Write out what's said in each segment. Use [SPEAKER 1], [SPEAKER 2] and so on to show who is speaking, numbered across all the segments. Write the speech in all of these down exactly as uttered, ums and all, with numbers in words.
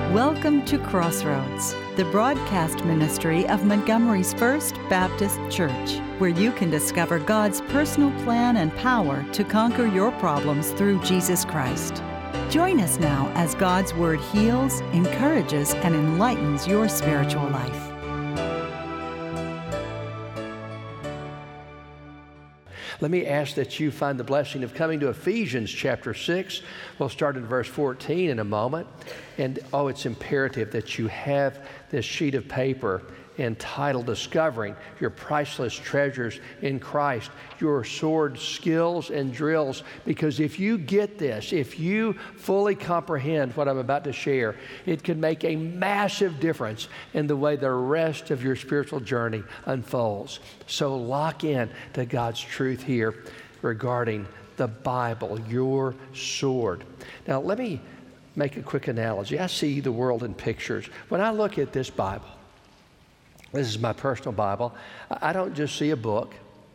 [SPEAKER 1] Welcome to Crossroads, the broadcast ministry of Montgomery's First Baptist Church, where you can discover God's personal plan and power to conquer your problems through Jesus Christ. Join us now as God's Word heals, encourages, and enlightens your spiritual life.
[SPEAKER 2] Let me ask that you find the blessing of coming to Ephesians chapter six. We'll start in verse fourteen in a moment. And oh, it's imperative that you have this sheet of paper entitled Discovering Your Priceless Treasures in Christ, Your Sword Skills and Drills. Because if you get this, if you fully comprehend what I'm about to share, it can make a massive difference in the way the rest of your spiritual journey unfolds. So lock in to God's truth here regarding the Bible, your sword. Now let me make a quick analogy. I see the world in pictures. When I look at this Bible, this is my personal Bible, I don't just see a book.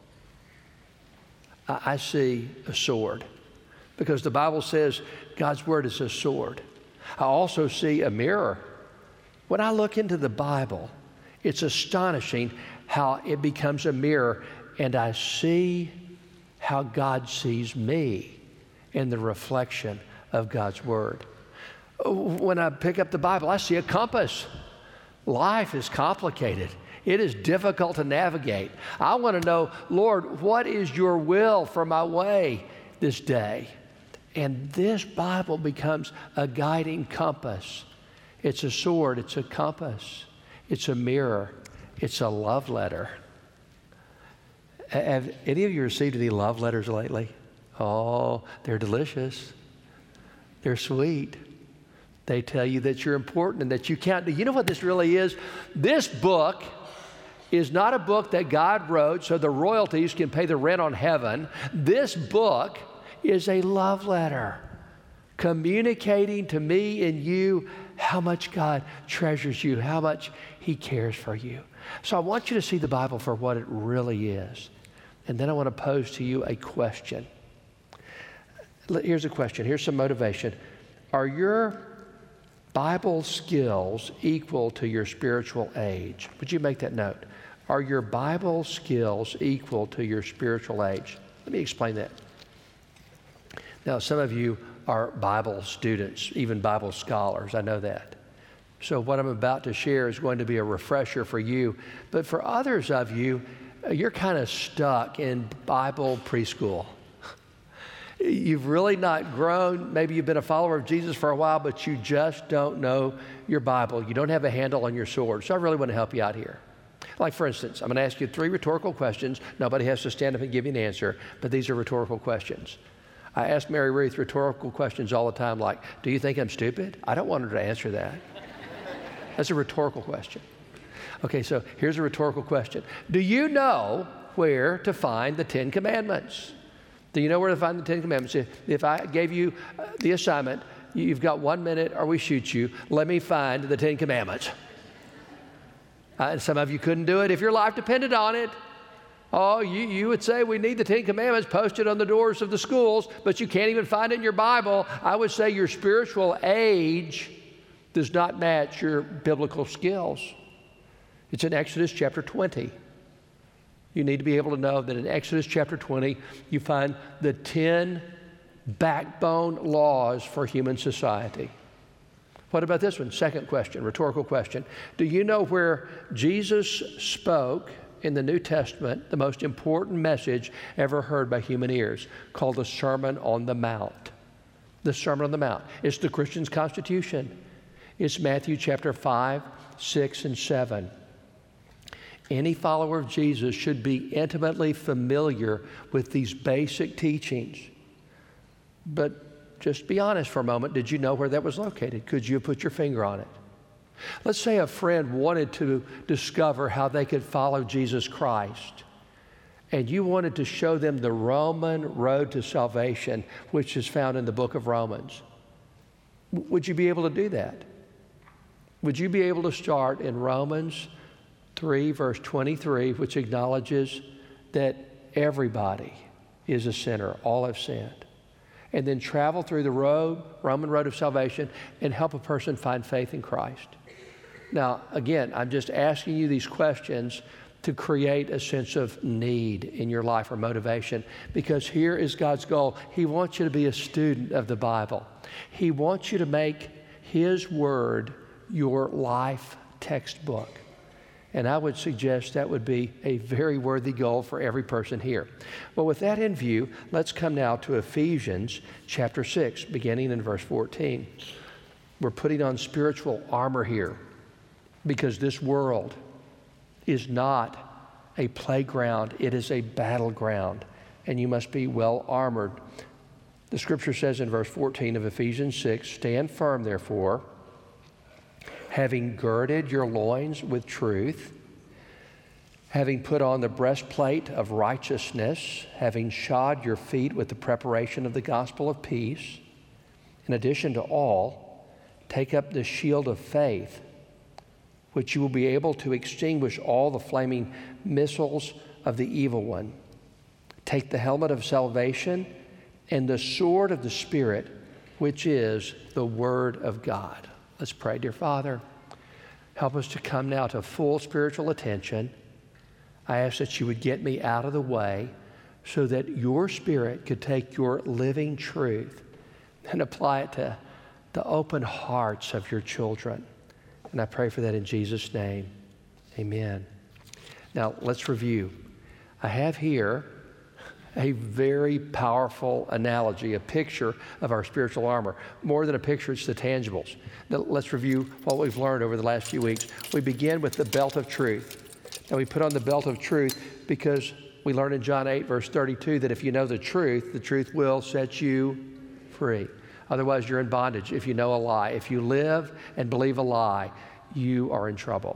[SPEAKER 2] I see a sword, because the Bible says God's Word is a sword. I also see a mirror. When I look into the Bible, it's astonishing how it becomes a mirror, and I see how God sees me in the reflection of God's Word. When I pick up the Bible, I see a compass. Life is complicated. It is difficult to navigate. I want to know, Lord, what is your will for my way this day? And this Bible becomes a guiding compass. It's a sword, it's a compass, it's a mirror, it's a love letter. Have any of you received any love letters lately? Oh, they're delicious. They're sweet. They tell you that you're important and that you count. Do you know what this really is? This book is not a book that God wrote so the royalties can pay the rent on heaven. This book is a love letter communicating to me and you how much God treasures you, how much He cares for you. So I want you to see the Bible for what it really is. And then I want to pose to you a question. Here's a question. Here's some motivation. Are your Bible skills equal to your spiritual age? Would you make that note? Are your Bible skills equal to your spiritual age? Let me explain that. Now, some of you are Bible students, even Bible scholars. I know that. So what I'm about to share is going to be a refresher for you. But for others of you, you're kind of stuck in Bible preschool. You've really not grown. Maybe you've been a follower of Jesus for a while, but you just don't know your Bible. You don't have a handle on your sword. So I really want to help you out here. Like, for instance, I'm going to ask you three rhetorical questions. Nobody has to stand up and give you an answer, but these are rhetorical questions. I ask Mary Ruth rhetorical questions all the time, like, do you think I'm stupid? I don't want her to answer that. That's a rhetorical question. Okay, so here's a rhetorical question. Do you know where to find the Ten Commandments? Do you know where to find the Ten Commandments? If, if I gave you uh, the assignment, you've got one minute or we shoot you, let me find the Ten Commandments. Uh, and some of you couldn't do it if your life depended on it. Oh, you, you would say we need the Ten Commandments posted on the doors of the schools, but you can't even find it in your Bible. I would say your spiritual age does not match your biblical skills. It's in Exodus chapter twenty. You need to be able to know that in Exodus chapter twenty, you find the ten backbone laws for human society. What about this one? Second question, rhetorical question. Do you know where Jesus spoke in the New Testament the most important message ever heard by human ears, called the Sermon on the Mount? The Sermon on the Mount. It's the Christian's constitution. It's Matthew chapter five, six, and seven. Any follower of Jesus should be intimately familiar with these basic teachings. But just be honest for a moment. Did you know where that was located? Could you have put your finger on it? Let's say a friend wanted to discover how they could follow Jesus Christ, and you wanted to show them the Roman road to salvation, which is found in the book of Romans. Would you be able to do that? Would you be able to start in Romans three, verse twenty-three, which acknowledges that everybody is a sinner, all have sinned, and then travel through the road, Roman road of salvation, and help a person find faith in Christ. Now, again, I'm just asking you these questions to create a sense of need in your life or motivation, because here is God's goal. He wants you to be a student of the Bible. He wants you to make His Word your life textbook. And I would suggest that would be a very worthy goal for every person here. Well, with that in view, let's come now to Ephesians chapter six, beginning in verse fourteen. We're putting on spiritual armor here because this world is not a playground. It is a battleground, and you must be well armored. The scripture says in verse fourteen of Ephesians six, "Stand firm, therefore, having girded your loins with truth, having put on the breastplate of righteousness, having shod your feet with the preparation of the gospel of peace. In addition to all, take up the shield of faith, which you will be able to extinguish all the flaming missiles of the evil one. Take the helmet of salvation and the sword of the Spirit, which is the Word of God." Let's pray. Dear Father, help us to come now to full spiritual attention. I ask that you would get me out of the way so that your Spirit could take your living truth and apply it to the open hearts of your children. And I pray for that in Jesus' name. Amen. Now, let's review. I have here a very powerful analogy, a picture of our spiritual armor. More than a picture, it's the tangibles. Now, let's review what we've learned over the last few weeks. We begin with the belt of truth. Now, we put on the belt of truth because we learned in John eight, verse thirty-two, that if you know the truth, the truth will set you free. Otherwise, you're in bondage if you know a lie. If you live and believe a lie, you are in trouble.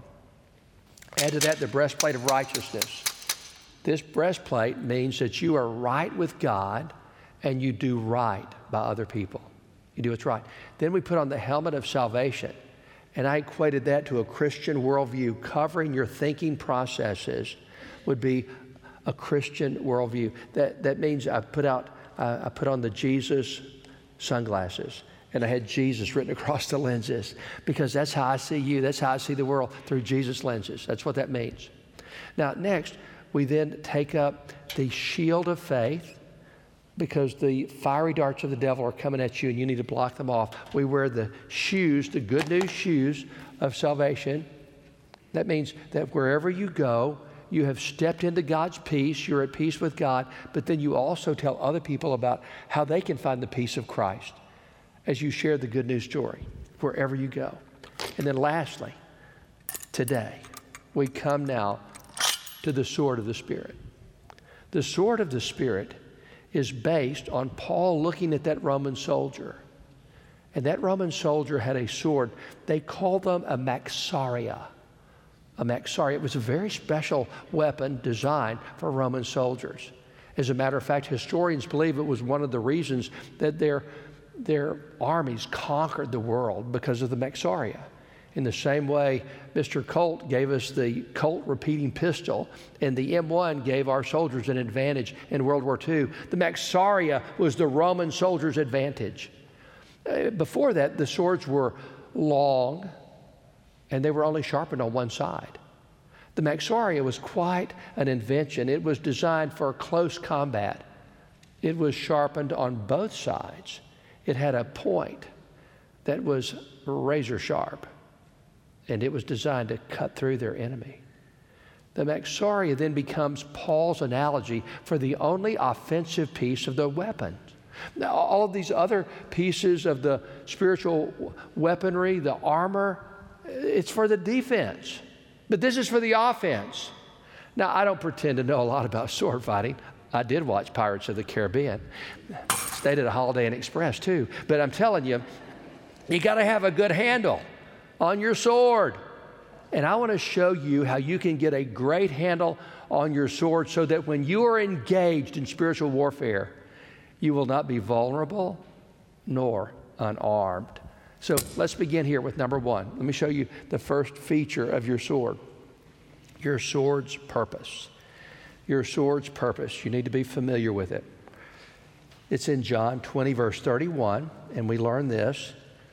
[SPEAKER 2] Add to that the breastplate of righteousness. This breastplate means that you are right with God and you do right by other people. You do what's right. Then we put on the helmet of salvation. And I equated that to a Christian worldview. Covering your thinking processes would be a Christian worldview. That, that means I put out, uh, I put on the Jesus sunglasses. And I had Jesus written across the lenses because that's how I see you. That's how I see the world, through Jesus lenses. That's what that means. Now, next, we then take up the shield of faith because the fiery darts of the devil are coming at you and you need to block them off. We wear the shoes, the good news shoes of salvation. That means that wherever you go, you have stepped into God's peace. You're at peace with God, but then you also tell other people about how they can find the peace of Christ as you share the good news story wherever you go. And then lastly, today, we come now to the sword of the Spirit. The sword of the Spirit is based on Paul looking at that Roman soldier. And that Roman soldier had a sword. They called them a maxaria. A maxaria. It was a very special weapon designed for Roman soldiers. As a matter of fact, historians believe it was one of the reasons that their, their armies conquered the world, because of the maxaria. In the same way, Mister Colt gave us the Colt repeating pistol, and the M one gave our soldiers an advantage in World War Two. The maxaria was the Roman soldiers' advantage. Uh, before that, the swords were long, and they were only sharpened on one side. The maxaria was quite an invention. It was designed for close combat. It was sharpened on both sides. It had a point that was razor sharp, and it was designed to cut through their enemy. The maxaria then becomes Paul's analogy for the only offensive piece of the weapon. Now, all of these other pieces of the spiritual weaponry, the armor, it's for the defense. But this is for the offense. Now, I don't pretend to know a lot about sword fighting. I did watch Pirates of the Caribbean. Stayed at a Holiday Inn Express, too. But I'm telling you, you got to have a good handle on your sword. And I want to show you how you can get a great handle on your sword so that when you are engaged in spiritual warfare, you will not be vulnerable nor unarmed. So let's begin here with number one. Let me show you the first feature of your sword. Your sword's purpose. Your sword's purpose. You need to be familiar with it. It's in John twenty, verse thirty-one, and we learn this.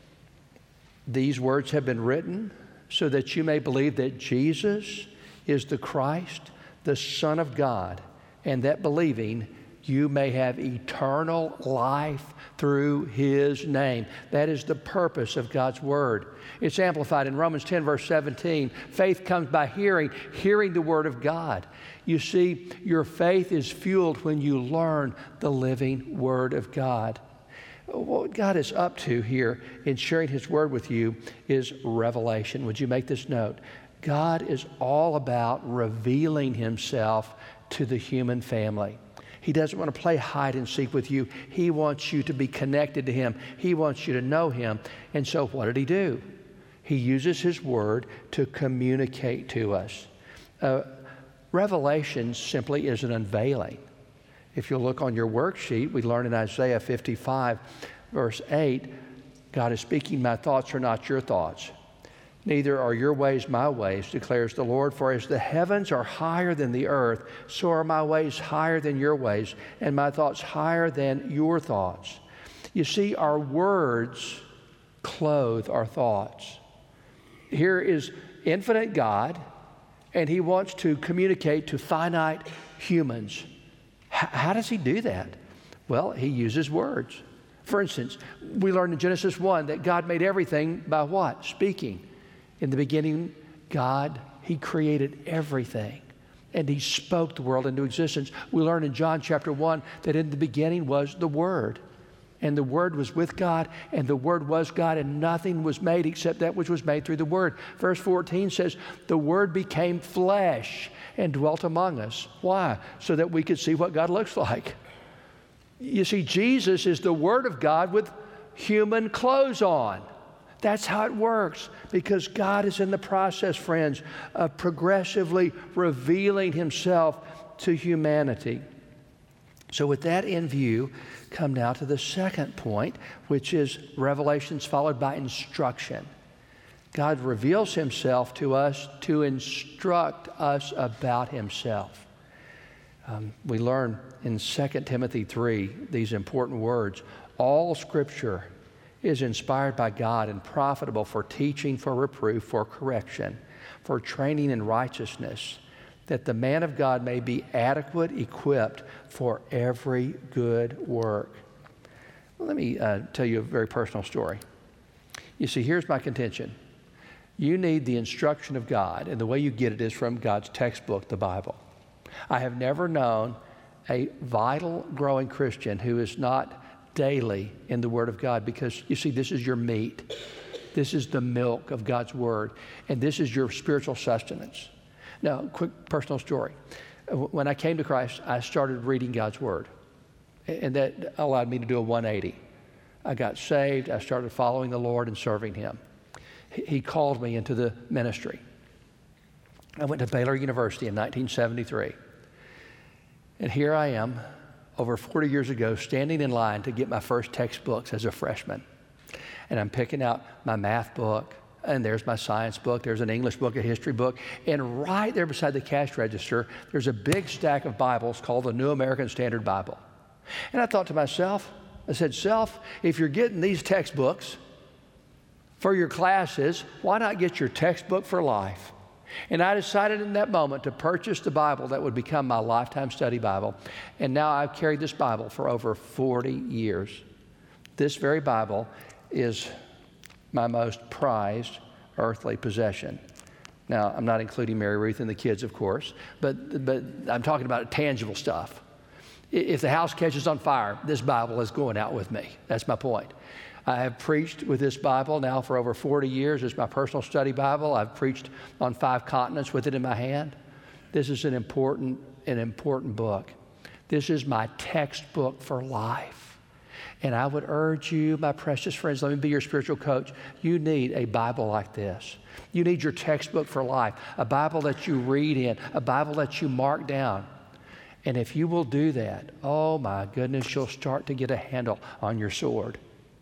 [SPEAKER 2] These words have been written so that you may believe that Jesus is the Christ, the Son of God, and that believing you may have eternal life through His name. That is the purpose of God's Word. It's amplified in Romans ten, verse seventeen. Faith comes by hearing, hearing the Word of God. You see, your faith is fueled when you learn the living Word of God. What God is up to here in sharing His Word with you is revelation. Would you make this note? God is all about revealing Himself to the human family. He doesn't want to play hide and seek with you. He wants you to be connected to Him. He wants you to know Him. And so what did He do? He uses His Word to communicate to us. Uh, Revelation simply is an unveiling. If you look on your worksheet, we learn in Isaiah fifty-five, verse eight, God is speaking, my thoughts are not your thoughts. Neither are your ways my ways, declares the Lord. For as the heavens are higher than the earth, so are my ways higher than your ways, and my thoughts higher than your thoughts. You see, our words clothe our thoughts. Here is infinite God, and He wants to communicate to finite humans. H- how does He do that? Well, He uses words. For instance, we learned in Genesis one that God made everything by what? Speaking. In the beginning, God, He created everything, and He spoke the world into existence. We learn in John chapter one that in the beginning was the Word, and the Word was with God, and the Word was God, and nothing was made except that which was made through the Word. Verse fourteen says, the Word became flesh and dwelt among us. Why? So that we could see what God looks like. You see, Jesus is the Word of God with human clothes on. That's how it works, because God is in the process, friends, of progressively revealing Himself to humanity. So with that in view, come now to the second point, which is revelations followed by instruction. God reveals Himself to us to instruct us about Himself. Um, we learn in Second Timothy three these important words. All Scripture is inspired by God and profitable for teaching, for reproof, for correction, for training in righteousness, that the man of God may be adequate, equipped for every good work. Well, let me uh, tell you a very personal story. You see, here's my contention. You need the instruction of God, and the way you get it is from God's textbook, the Bible. I have never known a vital, growing Christian who is not daily in the Word of God, because you see, this is your meat. This is the milk of God's Word, and this is your spiritual sustenance. Now, quick personal story. When I came to Christ, I started reading God's Word, and that allowed me to do a one eighty. I got saved. I started following the Lord and serving Him. He called me into the ministry. I went to Baylor University in nineteen seventy-three, and here I am, over forty years ago, standing in line to get my first textbooks as a freshman. And I'm picking out my math book, and there's my science book, there's an English book, a history book, and right there beside the cash register, there's a big stack of Bibles called the New American Standard Bible. And I thought to myself, I said, self, if you're getting these textbooks for your classes, why not get your textbook for life? And I decided in that moment to purchase the Bible that would become my lifetime study Bible. And now I've carried this Bible for over forty years. This very Bible is my most prized earthly possession. Now, I'm not including Mary Ruth and the kids, of course, but, but I'm talking about tangible stuff. If the house catches on fire, this Bible is going out with me. That's my point. I have preached with this Bible now for over forty years. It's my personal study Bible. I've preached on five continents with it in my hand. This is an important, an important book. This is my textbook for life. And I would urge you, my precious friends, let me be your spiritual coach. You need a Bible like this. You need your textbook for life, a Bible that you read in, a Bible that you mark down. And if you will do that, oh my goodness, you'll start to get a handle on your sword.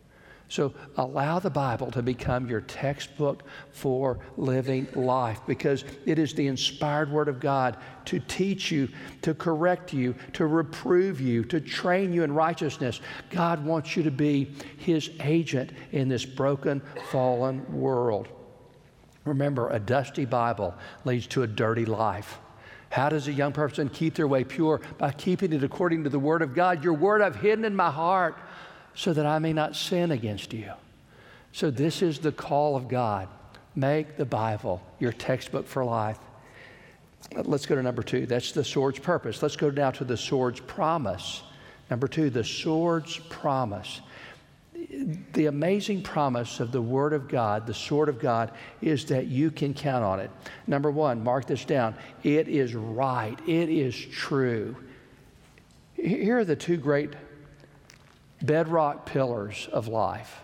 [SPEAKER 2] So allow the Bible to become your textbook for living life, because it is the inspired Word of God to teach you, to correct you, to reprove you, to train you in righteousness. God wants you to be His agent in this broken, fallen world. Remember, a dusty Bible leads to a dirty life. How does a young person keep their way pure? By keeping it according to the Word of God. Your Word I've hidden in my heart, so that I may not sin against you. So this is the call of God. Make the Bible your textbook for life. Let's go to number two. That's the sword's purpose. Let's go now to the sword's promise. Number two, the sword's promise. The amazing promise of the Word of God, the sword of God, is that you can count on it. Number one, mark this down. It is right. It is true. Here are the two great bedrock pillars of life.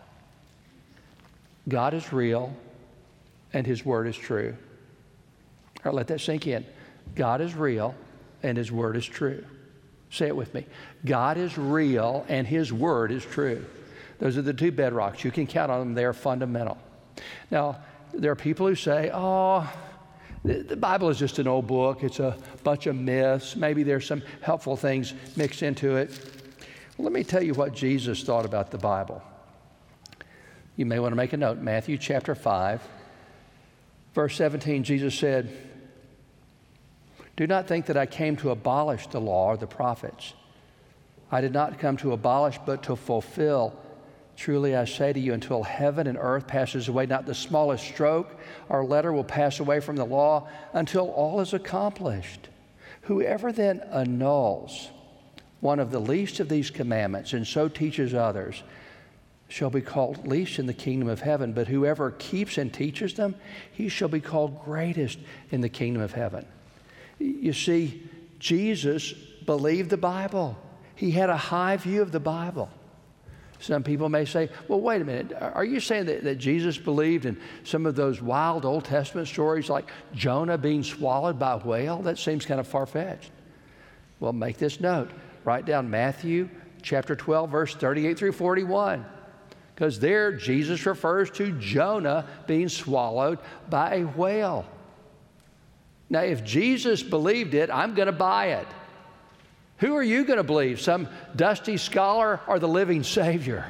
[SPEAKER 2] God is real and His Word is true. All right, let that sink in. God is real and His Word is true. Say it with me. God is real and His Word is true. Those are the two bedrocks. You can count on them. They are fundamental. Now, there are people who say, oh, the, the Bible is just an old book. It's a bunch of myths. Maybe there's some helpful things mixed into it. Let me tell you what Jesus thought about the Bible. You may want to make a note. Matthew chapter five, verse seventeen, Jesus said, "Do not think that I came to abolish the law or the prophets. I did not come to abolish, but to fulfill. Truly I say to you, until heaven and earth passes away, not the smallest stroke or letter will pass away from the law until all is accomplished. Whoever then annuls one of the least of these commandments, and so teaches others, shall be called least in the kingdom of heaven. But whoever keeps and teaches them, he shall be called greatest in the kingdom of heaven." You see, Jesus believed the Bible. He had a high view of the Bible. Some people may say, well, wait a minute. Are you saying that, that Jesus believed in some of those wild Old Testament stories like Jonah being swallowed by a whale? That seems kind of far-fetched. Well, make this note. Write down Matthew chapter twelve, verse thirty-eight through forty-one. Because there Jesus refers to Jonah being swallowed by a whale. Now, if Jesus believed it, I'm going to buy it. Who are you going to believe? Some dusty scholar or the living Savior?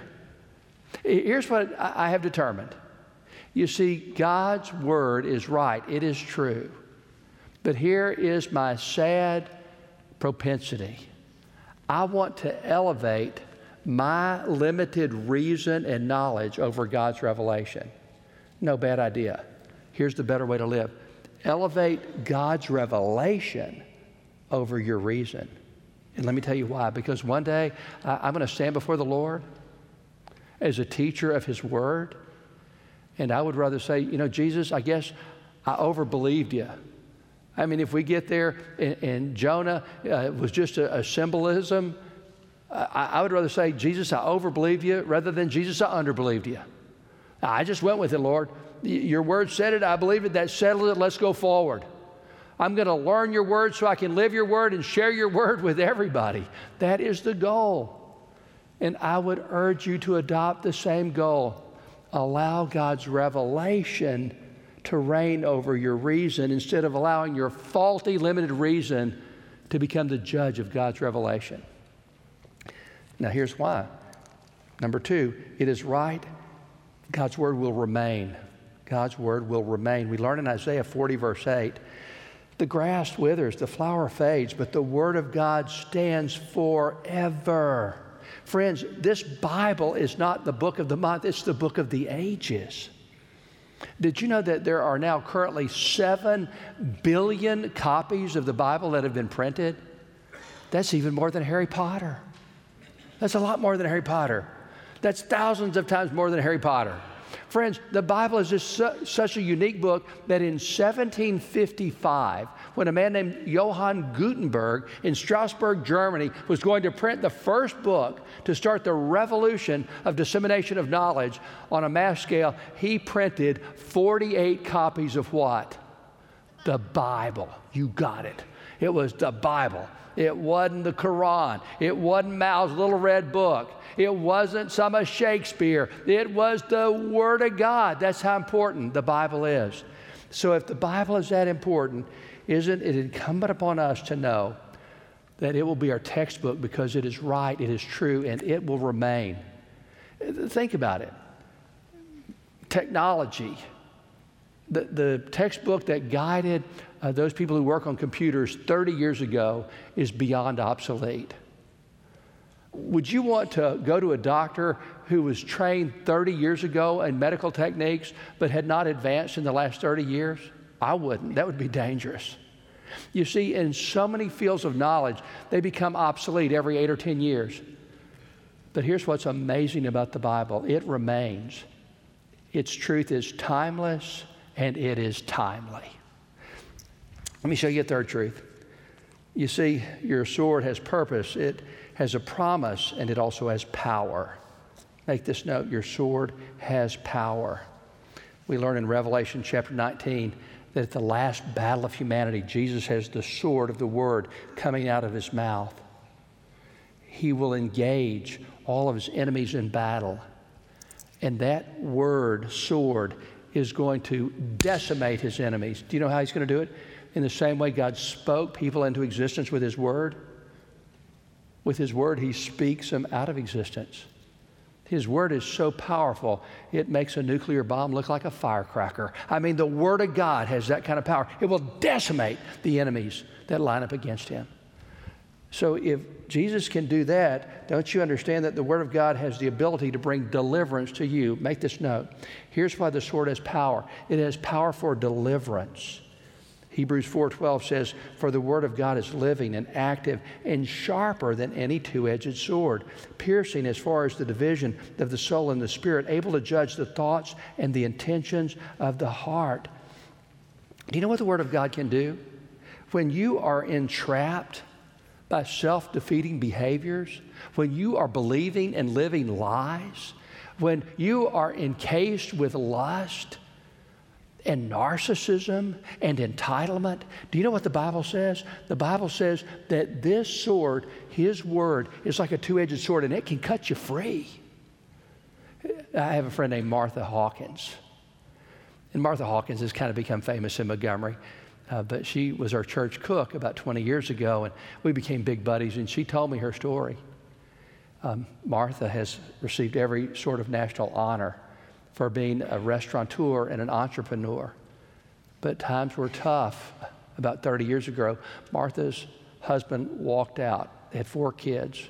[SPEAKER 2] Here's what I have determined. You see, God's Word is right. It is true. But here is my sad propensity. I want to elevate my limited reason and knowledge over God's revelation. No bad idea. Here's the better way to live. Elevate God's revelation over your reason. And let me tell you why. Because one day I'm going to stand before the Lord as a teacher of His Word, and I would rather say, you know, Jesus, I guess I overbelieved you. I mean, if we get there and, and Jonah uh, was just a, a symbolism, I, I would rather say, Jesus, I overbelieved you, rather than Jesus, I underbelieved you. I just went with it, Lord. Your Word said it. I believe it. That settled it. Let's go forward. I'm going to learn your Word so I can live your Word and share your Word with everybody. That is the goal. And I would urge you to adopt the same goal. Allow God's revelation to reign over your reason instead of allowing your faulty, limited reason to become the judge of God's revelation. Now, here's why. Number two, it is right. God's Word will remain. God's Word will remain. We learn in Isaiah forty, verse eight, the grass withers, the flower fades, but the Word of God stands forever. Friends, this Bible is not the book of the month, it's the book of the ages. Did you know that there are now currently seven billion copies of the Bible that have been printed? That's even more than Harry Potter. That's a lot more than Harry Potter. That's thousands of times more than Harry Potter. Friends, the Bible is just su- such a unique book that in seventeen fifty-five, when a man named Johann Gutenberg in Strasbourg, Germany, was going to print the first book to start the revolution of dissemination of knowledge on a mass scale, he printed forty-eight copies of what? The Bible. You got it. It was the Bible. It wasn't the Quran. It wasn't Mao's little red book. It wasn't some of Shakespeare. It was the Word of God. That's how important the Bible is. So if the Bible is that important, isn't it incumbent upon us to know that it will be our textbook because it is right, it is true, and it will remain? Think about it. Technology. The, the textbook that guided uh, those people who work on computers thirty years ago is beyond obsolete. Would you want to go to a doctor who was trained thirty years ago in medical techniques but had not advanced in the last thirty years? I wouldn't. That would be dangerous. You see, in so many fields of knowledge, they become obsolete every eight or ten years. But here's what's amazing about the Bible. It remains. Its truth is timeless, and it is timely. Let me show you a third truth. You see, your sword has purpose, it has a promise, and it also has power. Make this note, your sword has power. We learn in Revelation chapter nineteen that at the last battle of humanity, Jesus has the sword of the Word coming out of his mouth. He will engage all of his enemies in battle. And that word, sword, is going to decimate his enemies. Do you know how he's going to do it? In the same way God spoke people into existence with his word. With his word, he speaks them out of existence. His word is so powerful, it makes a nuclear bomb look like a firecracker. I mean, the word of God has that kind of power. It will decimate the enemies that line up against him. So if Jesus can do that, don't you understand that the Word of God has the ability to bring deliverance to you? Make this note. Here's why the sword has power. It has power for deliverance. Hebrews four twelve says, for the Word of God is living and active and sharper than any two-edged sword, piercing as far as the division of the soul and the spirit, able to judge the thoughts and the intentions of the heart. Do you know what the Word of God can do? When you are entrapped by self-defeating behaviors, when you are believing and living lies, when you are encased with lust and narcissism and entitlement, do you know what the Bible says? The Bible says that this sword, his word, is like a two-edged sword, and it can cut you free. I have a friend named Martha Hawkins. And Martha Hawkins has kind of become famous in Montgomery. Uh, but she was our church cook about twenty years ago, and we became big buddies, and she told me her story. Um, Martha has received every sort of national honor for being a restaurateur and an entrepreneur. But times were tough. About thirty years ago, Martha's husband walked out. They had four kids.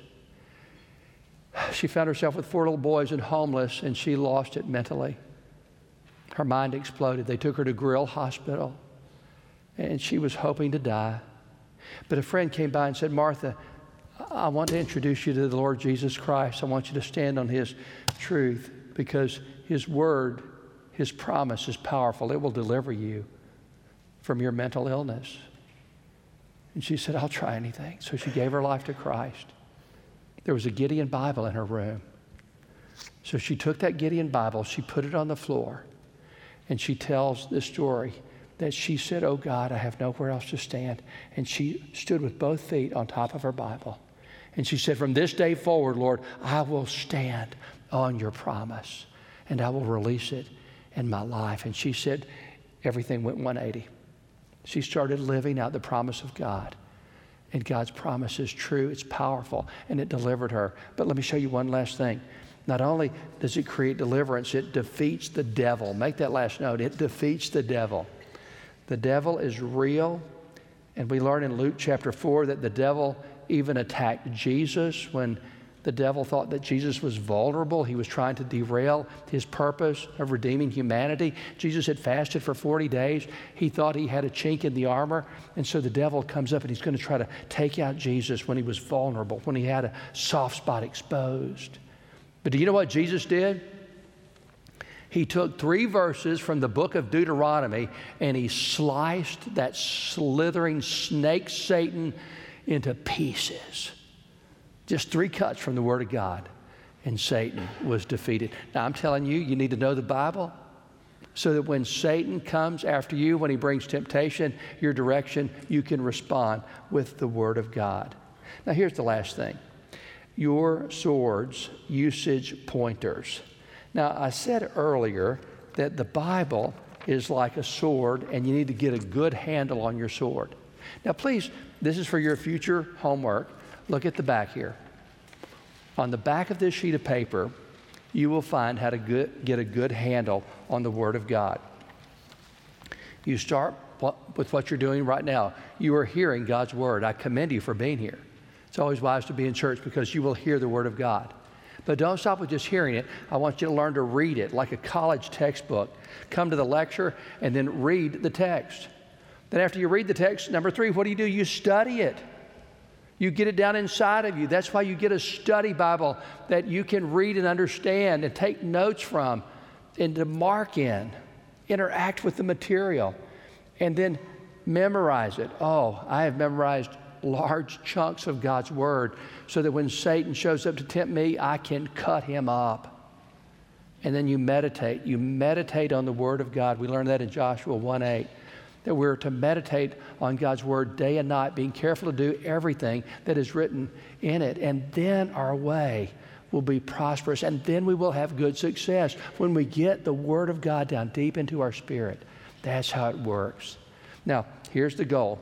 [SPEAKER 2] She found herself with four little boys and homeless, and she lost it mentally. Her mind exploded. They took her to Grill Hospital, and she was hoping to die. But a friend came by and said, Martha, I want to introduce you to the Lord Jesus Christ. I want you to stand on his truth because his word, his promise is powerful. It will deliver you from your mental illness. And she said, I'll try anything. So she gave her life to Christ. There was a Gideon Bible in her room. So she took that Gideon Bible, she put it on the floor, and she tells this story that she said, oh God, I have nowhere else to stand. And she stood with both feet on top of her Bible. And she said, from this day forward, Lord, I will stand on your promise and I will release it in my life. And she said, everything went one eighty. She started living out the promise of God. And God's promise is true, it's powerful, and it delivered her. But let me show you one last thing. Not only does it create deliverance, it defeats the devil. Make that last note, it defeats the devil. The devil is real, and we learn in Luke chapter four that the devil even attacked Jesus when the devil thought that Jesus was vulnerable. He was trying to derail his purpose of redeeming humanity. Jesus had fasted for forty days. He thought he had a chink in the armor, and so the devil comes up and he's going to try to take out Jesus when he was vulnerable, when he had a soft spot exposed. But do you know what Jesus did? He took three verses from the book of Deuteronomy and he sliced that slithering snake Satan into pieces. Just three cuts from the Word of God, and Satan was defeated. Now I'm telling you, you need to know the Bible so that when Satan comes after you, when he brings temptation your direction, you can respond with the Word of God. Now here's the last thing. Your sword's usage pointers. Now I said earlier that the Bible is like a sword and you need to get a good handle on your sword. Now please, this is for your future homework. Look at the back here. On the back of this sheet of paper, you will find how to good, get a good handle on the Word of God. You start with what you're doing right now. You are hearing God's Word. I commend you for being here. It's always wise to be in church because you will hear the Word of God. But don't stop with just hearing it. I want you to learn to read it like a college textbook. Come to the lecture and then read the text. Then after you read the text, number three, what do you do? You study it. You get it down inside of you. That's why you get a study Bible that you can read and understand and take notes from and to mark in, interact with the material, and then memorize it. Oh, I have memorized large chunks of God's Word so that when Satan shows up to tempt me, I can cut him up. And then you meditate. You meditate on the Word of God. We learned that in Joshua one eight, that we're to meditate on God's Word day and night, being careful to do everything that is written in it. And then our way will be prosperous, and then we will have good success when we get the Word of God down deep into our spirit. That's how it works. Now, here's the goal.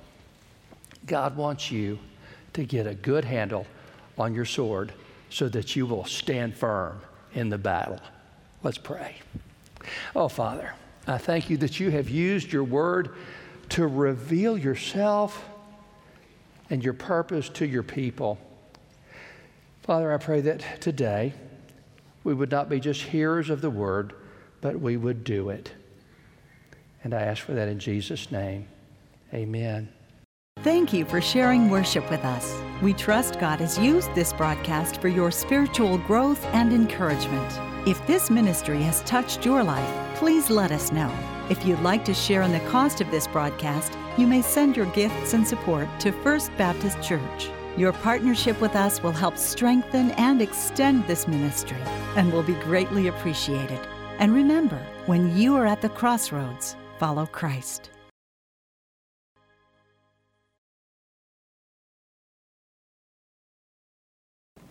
[SPEAKER 2] God wants you to get a good handle on your sword so that you will stand firm in the battle. Let's pray. Oh, Father, I thank you that you have used your Word to reveal yourself and your purpose to your people. Father, I pray that today we would not be just hearers of the Word, but we would do it. And I ask for that in Jesus' name. Amen.
[SPEAKER 1] Thank you for sharing worship with us. We trust God has used this broadcast for your spiritual growth and encouragement. If this ministry has touched your life, please let us know. If you'd like to share in the cost of this broadcast, you may send your gifts and support to First Baptist Church. Your partnership with us will help strengthen and extend this ministry and will be greatly appreciated. And remember, when you are at the crossroads, follow Christ.